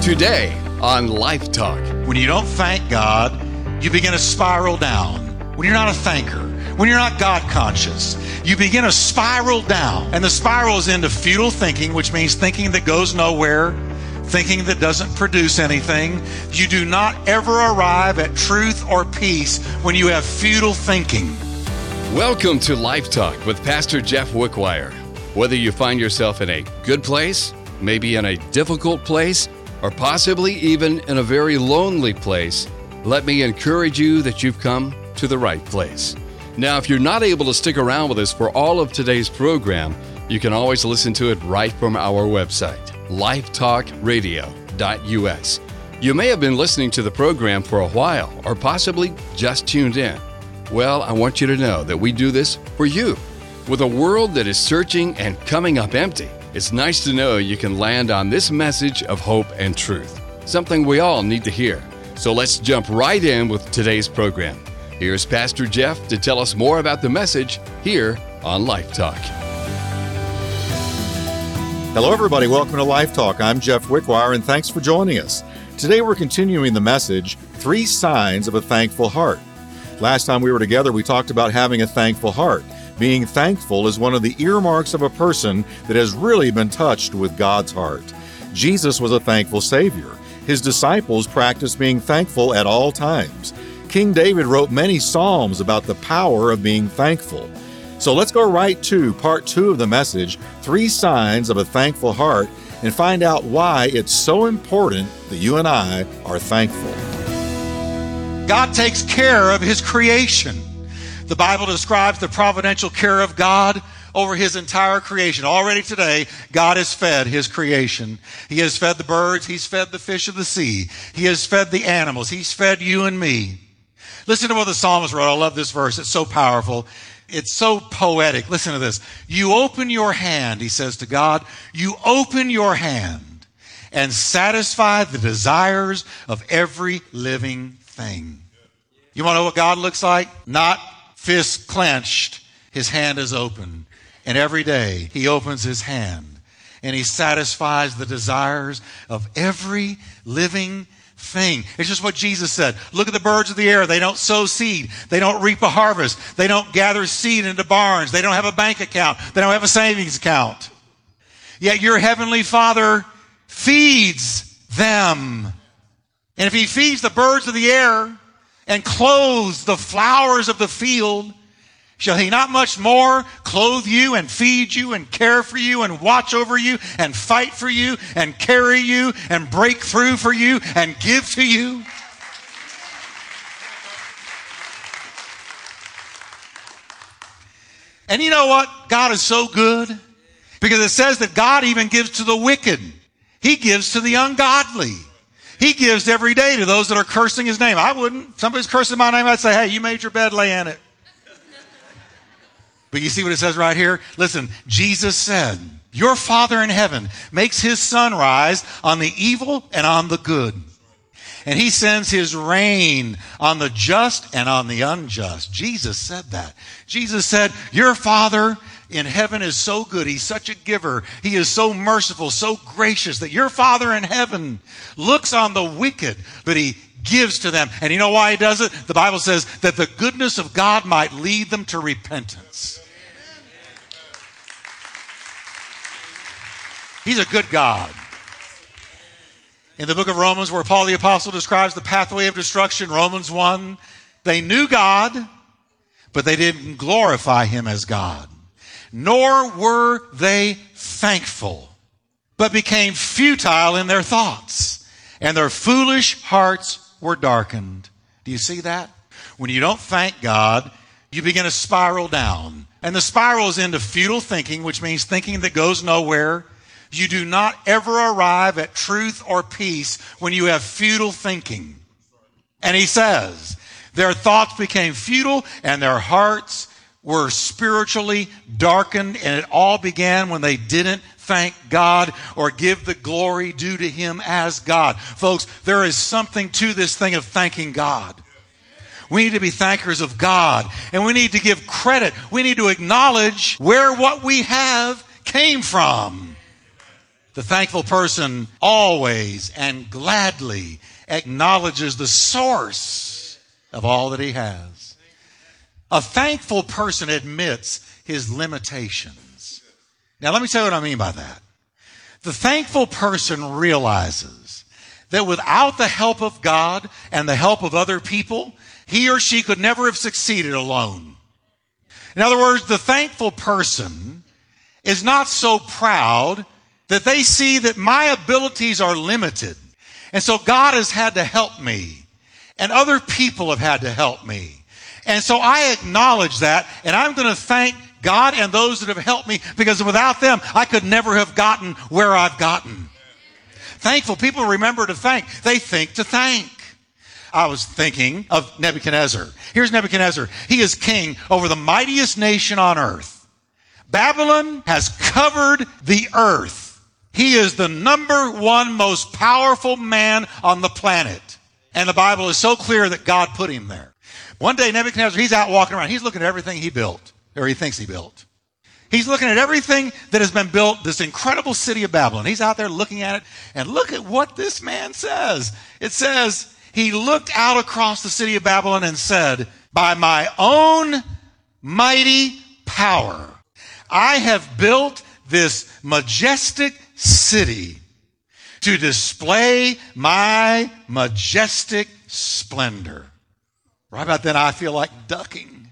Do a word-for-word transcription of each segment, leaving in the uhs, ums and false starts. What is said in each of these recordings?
Today on Life Talk. When you don't thank God, you begin to spiral down. When you're not a thanker, when you're not God conscious, you begin to spiral down. And the spiral is into futile thinking, which means thinking that goes nowhere, thinking that doesn't produce anything. You do not ever arrive at truth or peace when you have futile thinking. Welcome to Life Talk with Pastor Jeff Wickwire. Whether you find yourself in a good place, maybe in a difficult place, or possibly even in a very lonely place, let me encourage you that you've come to the right place. Now, if you're not able to stick around with us for all of today's program, you can always listen to it right from our website, life talk radio dot u s. You may have been listening to the program for a while, or possibly just tuned in. Well, I want you to know that we do this for you. With a world that is searching and coming up empty, it's nice to know you can land on this message of hope and truth, something we all need to hear. So let's jump right in with today's program. Here's Pastor Jeff to tell us more about the message here on Life Talk. Hello, everybody. Welcome to Life Talk. I'm Jeff Wickwire, and thanks for joining us. Today, we're continuing the message, Three Signs of a Thankful Heart. Last time we were together, we talked about having a thankful heart. Being thankful is one of the earmarks of a person that has really been touched with God's heart. Jesus was a thankful Savior. His disciples practiced being thankful at all times. King David wrote many psalms about the power of being thankful. So let's go right to part two of the message, Three Signs of a Thankful Heart, and find out why it's so important that you and I are thankful. God takes care of His creation. The Bible describes the providential care of God over His entire creation. Already today, God has fed His creation. He has fed the birds. He's fed the fish of the sea. He has fed the animals. He's fed you and me. Listen to what the psalmist wrote. I love this verse. It's so powerful. It's so poetic. Listen to this. You open your hand, he says to God, you open your hand and satisfy the desires of every living thing. You want to know what God looks like? Not fist clenched. His hand is open. And every day he opens his hand and he satisfies the desires of every living thing. It's just what Jesus said. Look at the birds of the air. They don't sow seed. They don't reap a harvest. They don't gather seed into barns. They don't have a bank account. They don't have a savings account. Yet your heavenly Father feeds them. And if he feeds the birds of the air and clothes the flowers of the field, shall he not much more clothe you and feed you and care for you and watch over you and fight for you and carry you and break through for you and give to you? And you know what? God is so good because it says that God even gives to the wicked. He gives to the ungodly. He gives every day to those that are cursing his name. I wouldn't. If somebody's cursing my name, I'd say, hey, you made your bed, lay in it. But you see what it says right here? Listen, Jesus said, your Father in heaven makes his sun rise on the evil and on the good. And he sends his rain on the just and on the unjust. Jesus said that. Jesus said, your Father in heaven is so good. He's such a giver. He is so merciful, so gracious that your Father in heaven looks on the wicked, but he gives to them. And you know why he does it? The Bible says that the goodness of God might lead them to repentance. He's a good God. In the book of Romans, where Paul the Apostle describes the pathway of destruction, Romans one, they knew God, but they didn't glorify him as God. Nor were they thankful, but became futile in their thoughts, and their foolish hearts were darkened. Do you see that? When you don't thank God, you begin to spiral down. And the spiral is into futile thinking, which means thinking that goes nowhere. You do not ever arrive at truth or peace when you have futile thinking. And he says, their thoughts became futile and their hearts were spiritually darkened, and it all began when they didn't thank God or give the glory due to him as God. Folks, there is something to this thing of thanking God. We need to be thankers of God, and we need to give credit. We need to acknowledge where what we have came from. The thankful person always and gladly acknowledges the source of all that he has. A thankful person admits his limitations. Now, let me tell you what I mean by that. The thankful person realizes that without the help of God and the help of other people, he or she could never have succeeded alone. In other words, the thankful person is not so proud that they see that my abilities are limited. And so God has had to help me. And other people have had to help me. And so I acknowledge that, and I'm going to thank God and those that have helped me, because without them, I could never have gotten where I've gotten. Thankful people remember to thank. They think to thank. I was thinking of Nebuchadnezzar. Here's Nebuchadnezzar. He is king over the mightiest nation on earth. Babylon has covered the earth. He is the number one most powerful man on the planet. And the Bible is so clear that God put him there. One day, Nebuchadnezzar, he's out walking around. He's looking at everything he built, or he thinks he built. He's looking at everything that has been built, this incredible city of Babylon. He's out there looking at it, and look at what this man says. It says, he looked out across the city of Babylon and said, by my own mighty power, I have built this majestic city to display my majestic splendor. Right about then, I feel like ducking.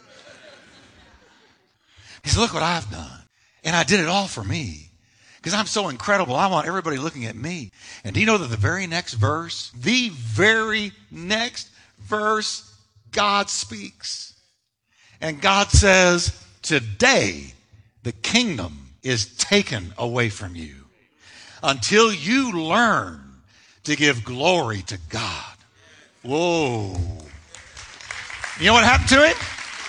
He said, look what I've done. And I did it all for me. Because I'm so incredible, I want everybody looking at me. And do you know that the very next verse, the very next verse, God speaks. And God says, today the kingdom is taken away from you until you learn to give glory to God. Whoa. You know what happened to him?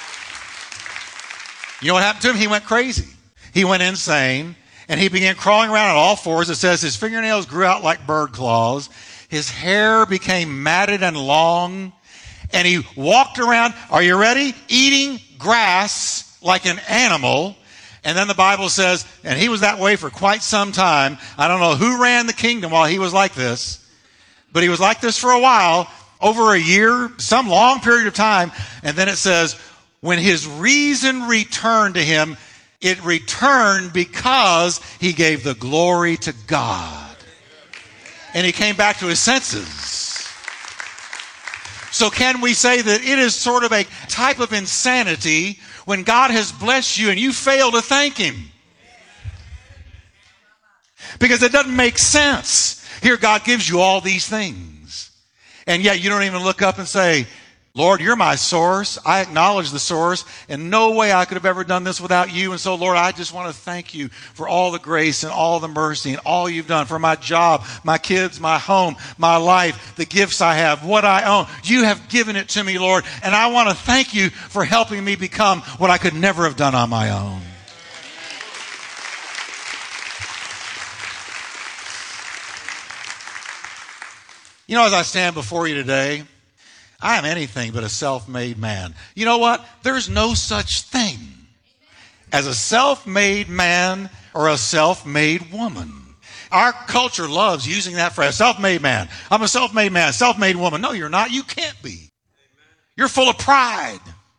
You know what happened to him? He went crazy. He went insane, and he began crawling around on all fours. It says his fingernails grew out like bird claws. His hair became matted and long, and he walked around, are you ready? Eating grass like an animal. And then the Bible says, and he was that way for quite some time. I don't know who ran the kingdom while he was like this, but he was like this for a while, over a year, some long period of time. And then it says, when his reason returned to him, it returned because he gave the glory to God. And he came back to his senses. So can we say that it is sort of a type of insanity when God has blessed you and you fail to thank him? Because it doesn't make sense. Here God gives you all these things, and yet you don't even look up and say, Lord, you're my source. I acknowledge the source, and no way I could have ever done this without you. And so, Lord, I just want to thank you for all the grace and all the mercy and all you've done for my job, my kids, my home, my life, the gifts I have, what I own. You have given it to me, Lord, and I want to thank you for helping me become what I could never have done on my own. You know, as I stand before you today, I am anything but a self-made man. You know what? There's no such thing as a self-made man or a self-made woman. Our culture loves using that phrase, self-made man. I'm a self-made man, self-made woman. No, you're not. You can't be. You're full of pride.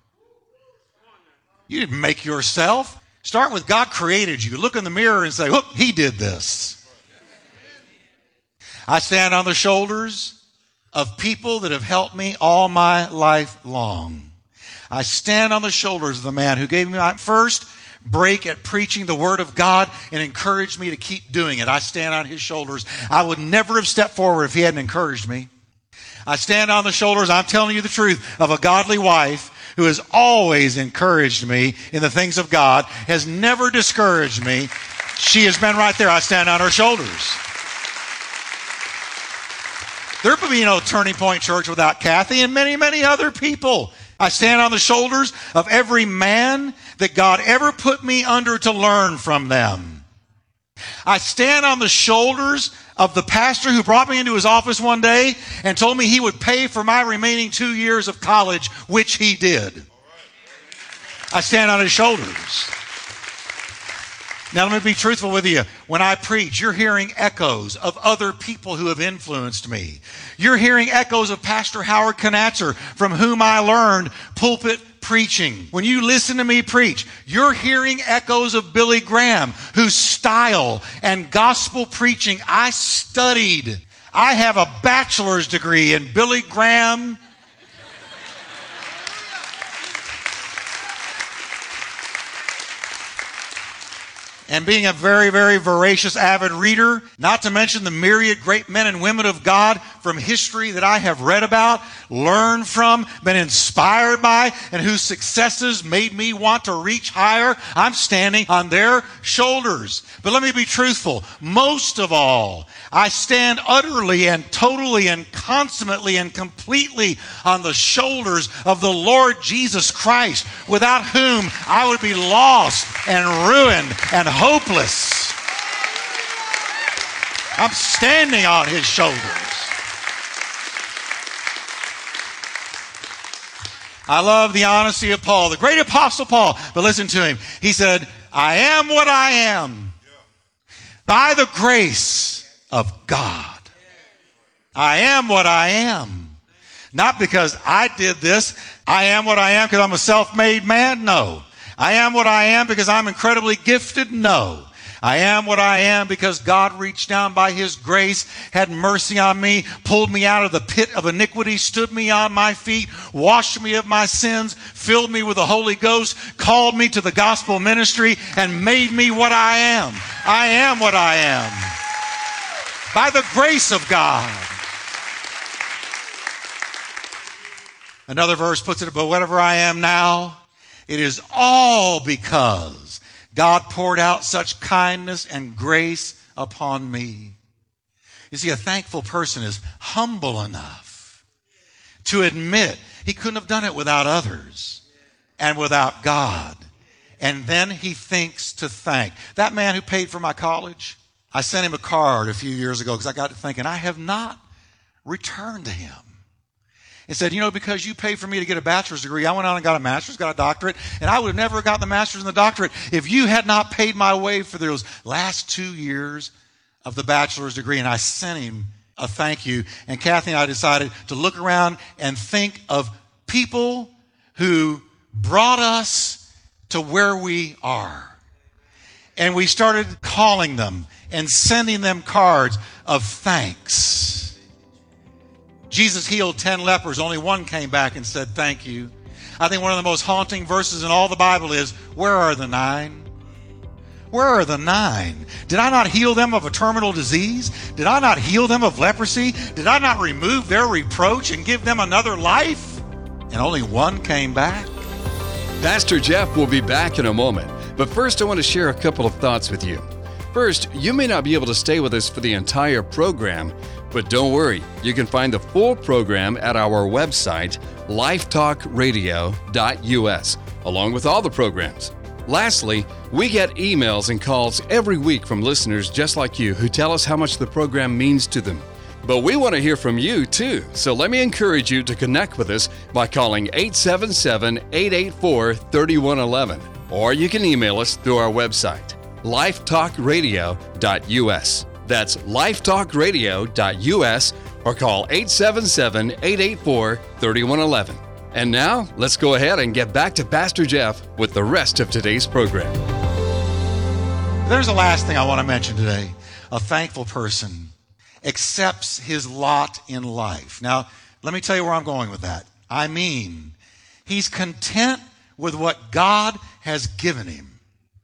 You didn't make yourself. Start with God created you. Look in the mirror and say, look, he did this. I stand on the shoulders of people that have helped me all my life long. I stand on the shoulders of the man who gave me my first break at preaching the Word of God and encouraged me to keep doing it. I stand on his shoulders. I would never have stepped forward if he hadn't encouraged me. I stand on the shoulders, I'm telling you the truth, of a godly wife who has always encouraged me in the things of God, has never discouraged me. She has been right there. I stand on her shoulders. There would be no Turning Point Church without Kathy and many, many other people. I stand on the shoulders of every man that God ever put me under to learn from them. I stand on the shoulders of the pastor who brought me into his office one day and told me he would pay for my remaining two years of college, which he did. I stand on his shoulders. Now, let me be truthful with you. When I preach, you're hearing echoes of other people who have influenced me. You're hearing echoes of Pastor Howard Knatzer, from whom I learned pulpit preaching. When you listen to me preach, you're hearing echoes of Billy Graham, whose style and gospel preaching I studied. I have a bachelor's degree in Billy Graham. And being a very, very voracious, avid reader, not to mention the myriad great men and women of God from history that I have read about, learned from, been inspired by, and whose successes made me want to reach higher, I'm standing on their shoulders. But let me be truthful. Most of all, I stand utterly and totally and consummately and completely on the shoulders of the Lord Jesus Christ, without whom I would be lost and ruined and hopeless. I'm standing on his shoulders. I love the honesty of Paul, the great apostle Paul. But listen to him. He said, I am what I am by the grace of God. I am what I am. Not because I did this. I am what I am because I'm a self-made man. No. I am what I am because I'm incredibly gifted. No. I am what I am because God reached down by his grace, had mercy on me, pulled me out of the pit of iniquity, stood me on my feet, washed me of my sins, filled me with the Holy Ghost, called me to the gospel ministry, and made me what I am. I am what I am by the grace of God. Another verse puts it, but whatever I am now, it is all because God poured out such kindness and grace upon me. You see, a thankful person is humble enough to admit he couldn't have done it without others and without God. And then he thinks to thank. That man who paid for my college, I sent him a card a few years ago because I got to thinking, I have not returned to him. It said, you know, because you paid for me to get a bachelor's degree, I went on and got a master's, got a doctorate, and I would have never gotten the master's and the doctorate if you had not paid my way for those last two years of the bachelor's degree. And I sent him a thank you. And Kathy and I decided to look around and think of people who brought us to where we are. And we started calling them and sending them cards of thanks. Jesus healed ten lepers. Only one came back and said, thank you. I think one of the most haunting verses in all the Bible is, where are the nine? Where are the nine? Did I not heal them of a terminal disease? Did I not heal them of leprosy? Did I not remove their reproach and give them another life? And only one came back. Pastor Jeff will be back in a moment. But first, I want to share a couple of thoughts with you. First, you may not be able to stay with us for the entire program, but don't worry, you can find the full program at our website, lifetalk radio dot u s, along with all the programs. Lastly, we get emails and calls every week from listeners just like you who tell us how much the program means to them. But we want to hear from you too, so let me encourage you to connect with us by calling eight seven seven, eight eight four, three one one one, or you can email us through our website, lifetalk radio dot u s. That's lifetalk radio dot u s, or call eight seven seven, eight eight four, three one one one. And now, let's go ahead and get back to Pastor Jeff with the rest of today's program. There's the last thing I want to mention today. A thankful person accepts his lot in life. Now, let me tell you where I'm going with that. I mean, he's content with what God has given him,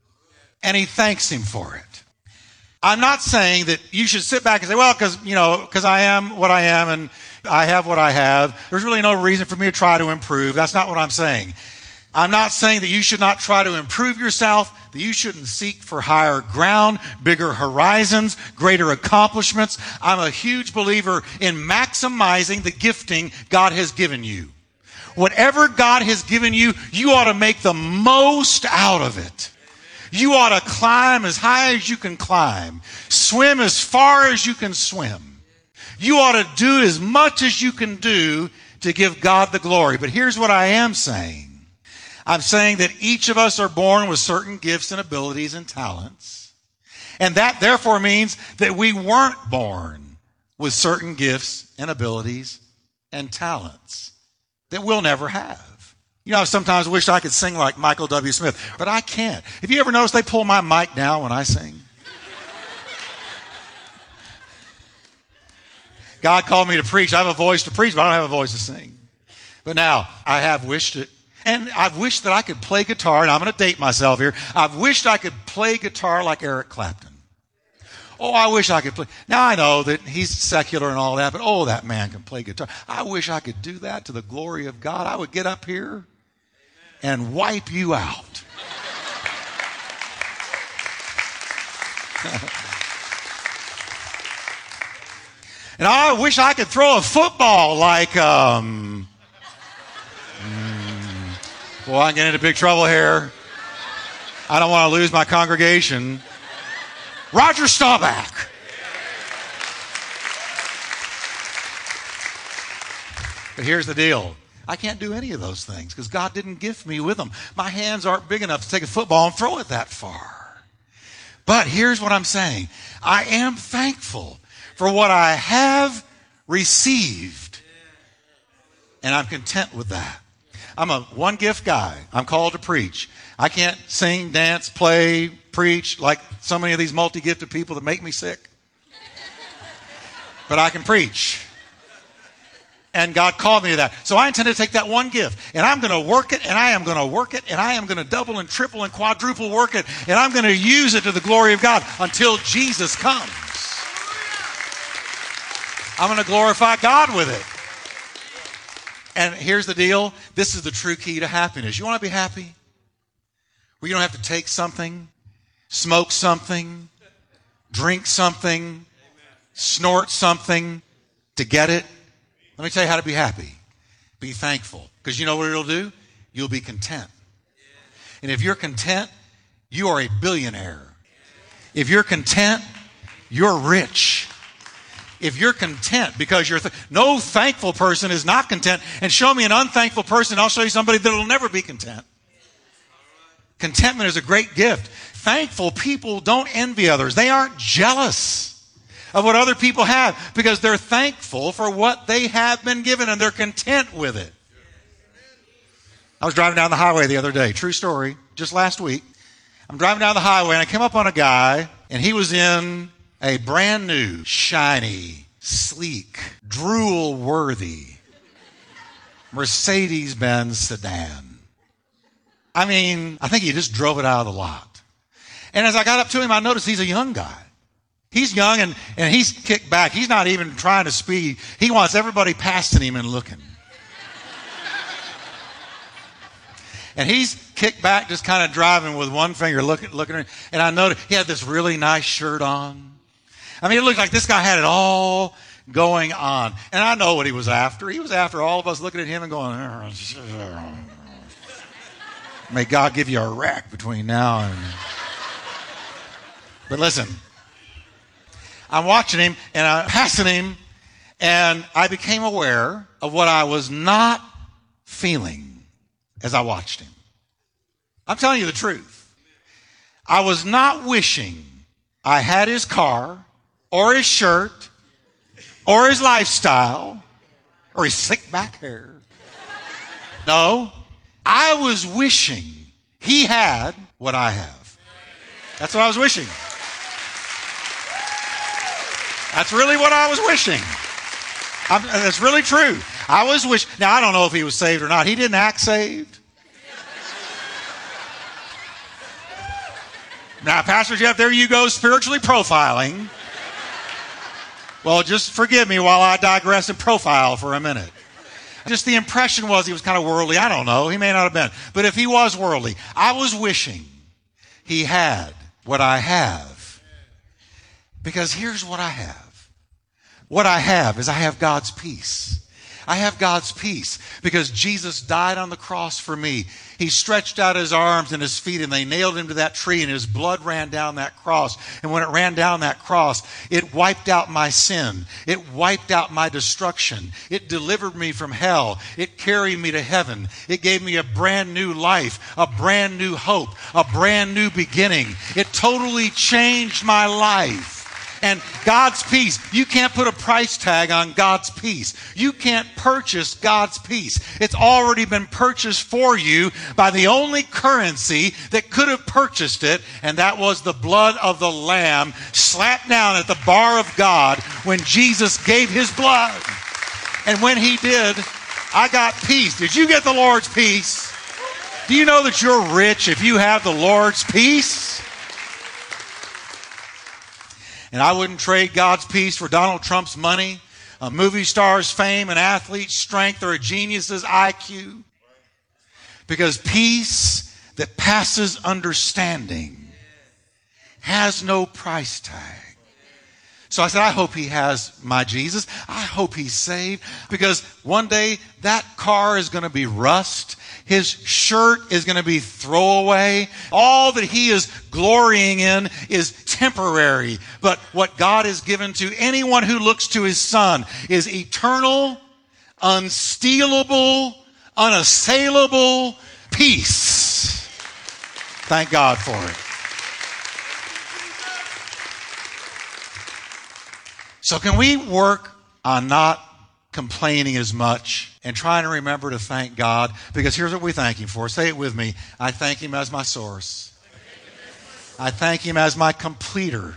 and he thanks him for it. I'm not saying that you should sit back and say, well, because, you know, because I am what I am and I have what I have. There's really no reason for me to try to improve. That's not what I'm saying. I'm not saying that you should not try to improve yourself, that you shouldn't seek for higher ground, bigger horizons, greater accomplishments. I'm a huge believer in maximizing the gifting God has given you. Whatever God has given you, you ought to make the most out of it. You ought to climb as high as you can climb, swim as far as you can swim. You ought to do as much as you can do to give God the glory. But here's what I am saying. I'm saying that each of us are born with certain gifts and abilities and talents. And that therefore means that we weren't born with certain gifts and abilities and talents that we'll never have. You know, I sometimes wish I could sing like Michael W. Smith, but I can't. Have you ever noticed they pull my mic down when I sing? God called me to preach. I have a voice to preach, but I don't have a voice to sing. But now, I have wished it. And I've wished that I could play guitar, and I'm going to date myself here. I've wished I could play guitar like Eric Clapton. Oh, I wish I could play. Now, I know that he's secular and all that, but oh, that man can play guitar. I wish I could do that to the glory of God. I would get up here and wipe you out. And I wish I could throw a football like, um, mm, boy, I'm getting into big trouble here. I don't want to lose my congregation. Roger Staubach. But here's the deal. I can't do any of those things because God didn't gift me with them. My hands aren't big enough to take a football and throw it that far. But here's what I'm saying. I am thankful for what I have received. And I'm content with that. I'm a one-gift guy. I'm called to preach. I can't sing, dance, play, preach like so many of these multi-gifted people that make me sick. But I can preach. And God called me to that. So I intend to take that one gift, and I'm going to work it, and I am going to work it, and I am going to double and triple and quadruple work it, and I'm going to use it to the glory of God until Jesus comes. I'm going to glorify God with it. And here's the deal. This is the true key to happiness. You want to be happy? Where you don't have to take something, smoke something, drink something, snort something to get it. Let me tell you how to be happy. Be thankful. Because you know what it'll do? You'll be content. And if you're content, you are a billionaire. If you're content, you're rich. If you're content because you're th- no thankful person is not content, and show me an unthankful person, I'll show you somebody that will never be content. Contentment is a great gift. Thankful people don't envy others. They aren't jealous of what other people have because they're thankful for what they have been given and they're content with it. I was driving down the highway the other day. True story. Just last week. I'm driving down the highway and I came up on a guy and he was in a brand new, shiny, sleek, drool-worthy Mercedes-Benz sedan. I mean, I think he just drove it out of the lot. And as I got up to him, I noticed he's a young guy. He's young and, and he's kicked back. He's not even trying to speed. He wants everybody passing him and looking. And he's kicked back, just kind of driving with one finger, looking, looking at him. And I noticed he had this really nice shirt on. I mean, it looked like this guy had it all going on. And I know what he was after. He was after all of us looking at him and going, may God give you a wreck between now and... But listen, I'm watching him and I'm passing him and I became aware of what I was not feeling as I watched him. I'm telling you the truth. I was not wishing I had his car or his shirt or his lifestyle or his slick back hair. No, I was wishing he had what I have. That's what I was wishing. That's really what I was wishing. I'm, that's really true. I was wishing. Now, I don't know if he was saved or not. He didn't act saved. Now, Pastor Jeff, there you go, spiritually profiling. Well, just forgive me while I digress and profile for a minute. Just the impression was he was kind of worldly. I don't know. He may not have been. But if he was worldly, I was wishing he had what I have. Because here's what I have. What I have is I have God's peace. I have God's peace because Jesus died on the cross for me. He stretched out his arms and his feet and they nailed him to that tree and his blood ran down that cross. And when it ran down that cross, it wiped out my sin. It wiped out my destruction. It delivered me from hell. It carried me to heaven. It gave me a brand new life, a brand new hope, a brand new beginning. It totally changed my life. And God's peace, you can't put a price tag on God's peace. You can't purchase God's peace. It's already been purchased for you by the only currency that could have purchased it, and that was the blood of the Lamb slapped down at the bar of God when Jesus gave his blood. And when he did, I got peace. Did you get the Lord's peace? Do you know that you're rich if you have the Lord's peace? And I wouldn't trade God's peace for Donald Trump's money, a movie star's fame, an athlete's strength, or a genius's I Q. Because peace that passes understanding has no price tag. So I said, I hope he has my Jesus. I hope he's saved. Because one day that car is going to be rust. His shirt is going to be throwaway. All that he is glorying in is temporary. But what God has given to anyone who looks to his Son is eternal, unstealable, unassailable peace. Thank God for it. So can we work on not complaining as much and trying to remember to thank God? Because here's what we thank him for. Say it with me. I thank him as my source. I thank him as my completer.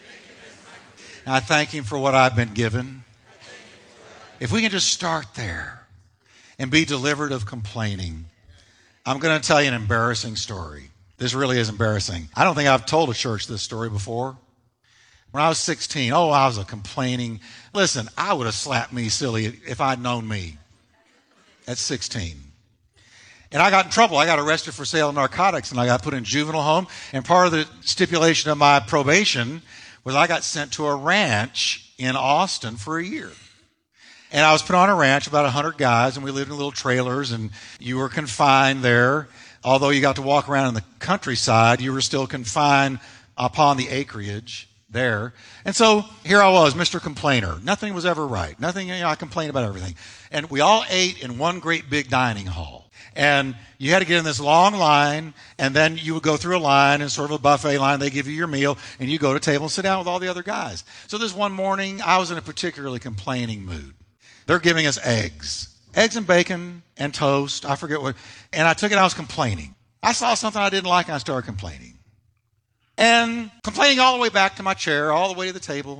I thank him for what I've been given. If we can just start there and be delivered of complaining. I'm going to tell you an embarrassing story. This really is embarrassing. I don't think I've told a church this story before. When I was sixteen, oh, I was a complaining. Listen, I would have slapped me silly if I'd known me at sixteen. And I got in trouble. I got arrested for sale of narcotics, and I got put in juvenile home. And part of the stipulation of my probation was I got sent to a ranch in Austin for a year. And I was put on a ranch, about one hundred guys, and we lived in little trailers, and you were confined there. Although you got to walk around in the countryside, you were still confined upon the acreage there. And so here I was, Mister Complainer. Nothing was ever right. Nothing, you know, I complained about everything. And we all ate in one great big dining hall. And you had to get in this long line, and then you would go through a line, and sort of a buffet line. They give you your meal, and you go to a table and sit down with all the other guys. So this one morning, I was in a particularly complaining mood. They're giving us eggs. Eggs and bacon and toast. I forget what. And I took it, I was complaining. I saw something I didn't like, and I started complaining. And complaining all the way back to my chair, all the way to the table.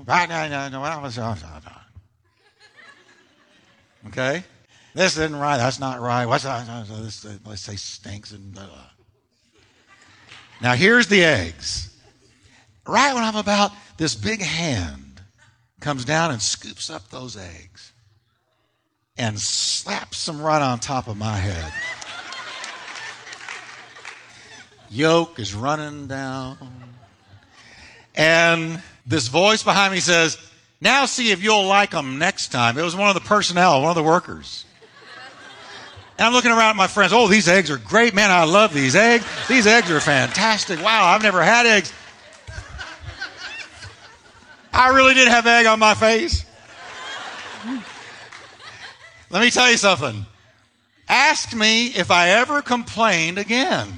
Okay? This isn't right. That's not right. What's that? This, let's say, stinks. And blah, blah. Now, here's the eggs. Right when I'm about, this big hand comes down and scoops up those eggs and slaps them right on top of my head. Yolk is running down. And this voice behind me says, now see if you'll like them next time. It was one of the personnel, one of the workers. And I'm looking around at my friends. Oh, these eggs are great. Man, I love these eggs. These eggs are fantastic. Wow, I've never had eggs. I really did have egg on my face. Let me tell you something. Ask me if I ever complained again.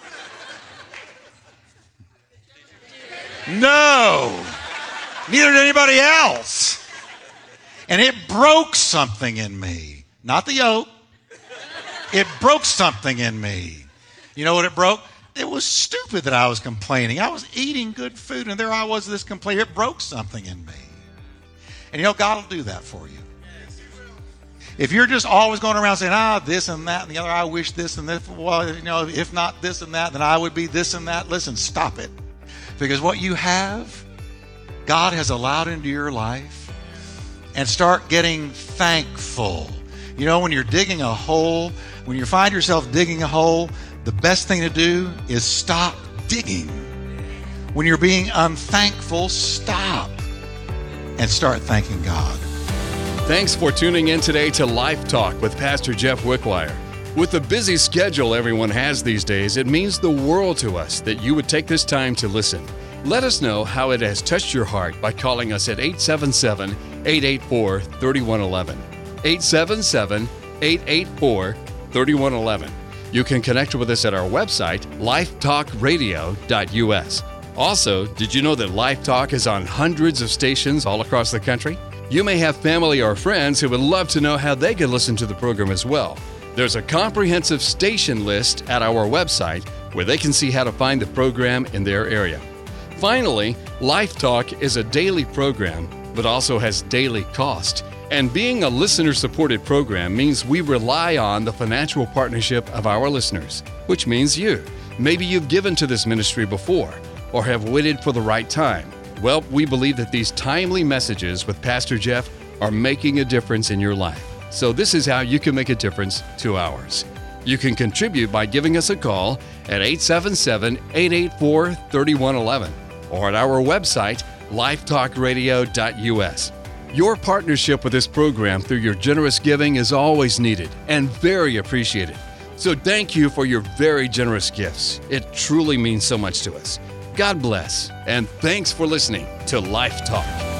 No. Neither did anybody else. And it broke something in me. Not the yolk. It broke something in me. You know what it broke? It was stupid that I was complaining. I was eating good food, and there I was, this complaint. It broke something in me. And you know, God will do that for you. If you're just always going around saying, ah, this and that and the other, I wish this and this, well, you know, if not this and that, then I would be this and that. Listen, stop it. Because what you have, God has allowed into your life, and start getting thankful. You know, when you're digging a hole, when you find yourself digging a hole, the best thing to do is stop digging. When you're being unthankful, stop and start thanking God. Thanks for tuning in today to Life Talk with Pastor Jeff Wickwire. With the busy schedule everyone has these days, it means the world to us that you would take this time to listen. Let us know how it has touched your heart by calling us at eight seven seven, eight eight four, three one one one. eight seven seven, eight eight four, three one one one. You can connect with us at our website, life talk radio dot u s. Also, did you know that Life Talk is on hundreds of stations all across the country? You may have family or friends who would love to know how they can listen to the program as well. There's a comprehensive station list at our website where they can see how to find the program in their area. Finally, Life Talk is a daily program, but also has daily cost. And being a listener-supported program means we rely on the financial partnership of our listeners, which means you. Maybe you've given to this ministry before or have waited for the right time. Well, we believe that these timely messages with Pastor Jeff are making a difference in your life. So this is how you can make a difference to ours. You can contribute by giving us a call at eight seven seven, eight eight four, three one one one or at our website, life talk radio dot u s. Your partnership with this program through your generous giving is always needed and very appreciated. So thank you for your very generous gifts. It truly means so much to us. God bless, and thanks for listening to Life Talk.